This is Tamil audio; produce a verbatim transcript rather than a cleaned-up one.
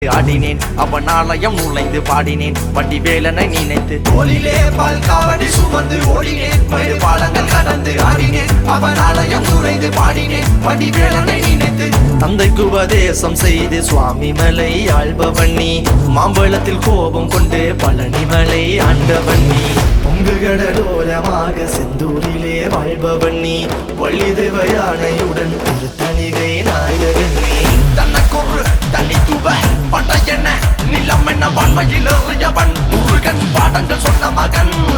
ஆடினேன் அவன் ஆலயம் நுழைந்து பாடினேன் வண்டி வேலனை நினைத்து தோளிலே பால் காவடி சுமந்து ஓடினேன் மயிறு பாலங்கள் கடந்து ஆடினேன் அவன் ஆலயம் நுழைந்து பாடினேன் வண்டி வேலனை நினைத்து தந்தைக்கு உபதேசம் செய்து சுவாமி மலை ஆள்பவன் நீ மாம்பழத்தில் கோபம் கொண்டு பழனி மலை ஆண்டவன் நீ பொங்கு கடலோரமாக செந்தூரிலே வாழ்பவன் நீ வள்ளி தேவ யானையுடன் திருத்தணிகை நாயகன் நீ தன்னக்கொரு தனி துவ பட்ட என்ன நிலம் என்ன வன்மையில் எறியவன் முருகன் பாடங்கள் சொன்ன மகன்